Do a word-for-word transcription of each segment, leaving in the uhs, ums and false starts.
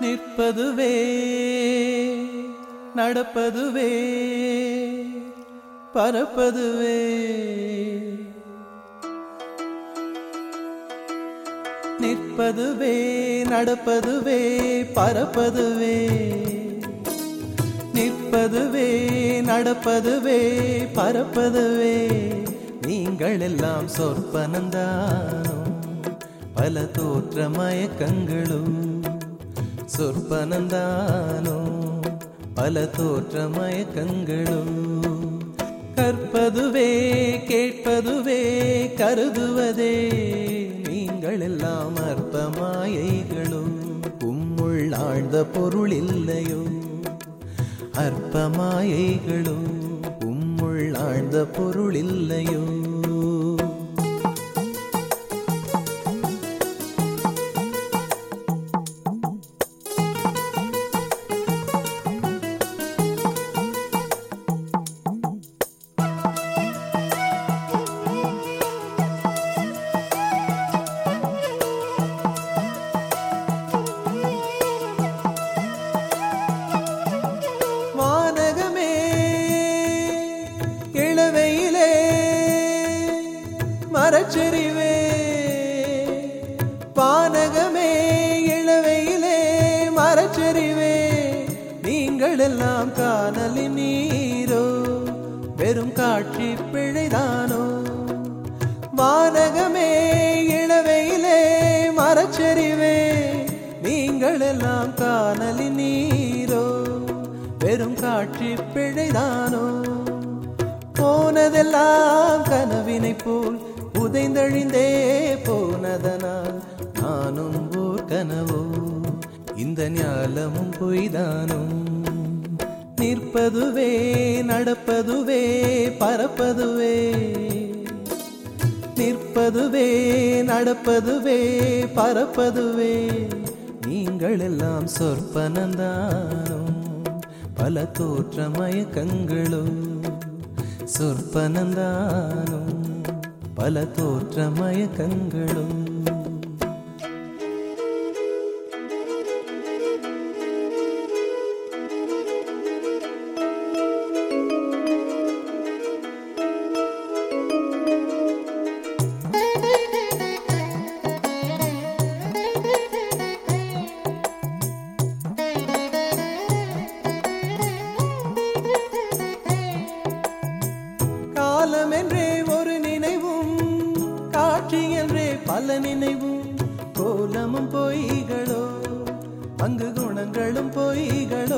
நிற்பதுவே நடப்பதுவே பறப்பதுவே நிற்பதுவே நடப்பதுவே பறப்பதுவே நிற்பதுவே நடப்பதுவே பறப்பதுவே நீங்கள் எல்லாம் சொற்பனந்தானோ பல தோற்ற மயக்கங்களும் சொற்பனந்தானோ பல தோற்ற மயக்கங்களும் கற்பதுவே கேட்பதுவே கருதுவதே நீங்கள் எல்லாம் அற்ப மாயைகளும் உம்முள் ஆழ்ந்த பொருள் இல்லையோ அற்ப மாயைகளும் உம்முள் ஆழ்ந்த பொருள் இல்லையோ மரச்செறிவே பானகமே இளவையிலே மரச்செறிவே நீங்கள் எல்லாம் காணலின் நீரோ வெறும் காட்சி பிழைதானோ வானகமே இளவையிலே மரச்செறிவே நீங்கள் எல்லாம் காணலின் நீரோ வெறும் காட்சி பிழைதானோ போனதெல்லாம் கனவினை போல் உதைந்தழிந்தே போனதனால் நானும் ஓர் கனவோ இந்த ஞாலமும் பொய்தானோ நிற்பதுவே நடப்பதுவே பறப்பதுவே நிற்பதுவே நடப்பதுவே பறப்பதுவே நீங்கள் எல்லாம் சொற்பனந்தானோ பல தோற்ற மயக்கங்களும் சொற்பனந்தானோ பல தோற்ற மயக்கங்களும் காலம் என்றே ஒரு நினைவும் காட்சி என்றே பல நினைவும் கோலமும் பொய்களோ அங்கு குணங்களும் பொய்களோ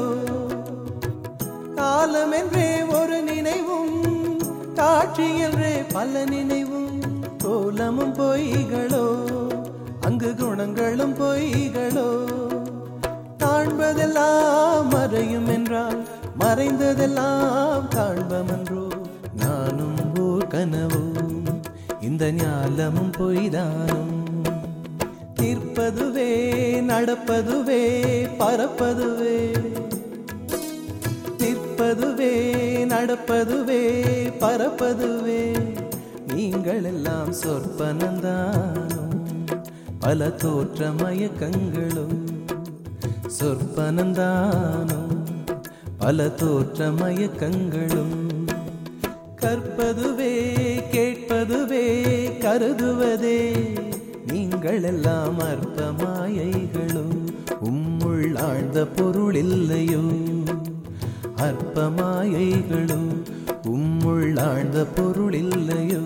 காலம் என்றே ஒரு நினைவும் காட்சி என்றே பல நினைவும் கோலமும் பொய்களோ அங்கு குணங்களும் பொய்களோ காண்பதெல்லாம் மறையும் என்றால் மறைந்ததெல்லாம் காண்பமன்றோ நானும் ஓர் கனவோ இந்த ஞாலமும் பொய்தானும் நிற்பதுவே நடப்பதுவே பறப்பதுவே நிற்பதுவே நடப்பதுவே பறப்பதுவே நீங்கள் எல்லாம் சொற்பனந்தானோ பல தோற்ற மயக்கங்களும் சொற்பனந்தானோ பல தோற்ற மயக்கங்களும் கற்பதுவே கேட்பதுவே கருதுவதே நீங்கள் எல்லாம் அற்ப மாயைகளும் உம்முள் ஆழ்ந்த பொருள் இல்லையோ அற்ப மாயைகளும் உம்முள் ஆழ்ந்த பொருள் இல்லையோ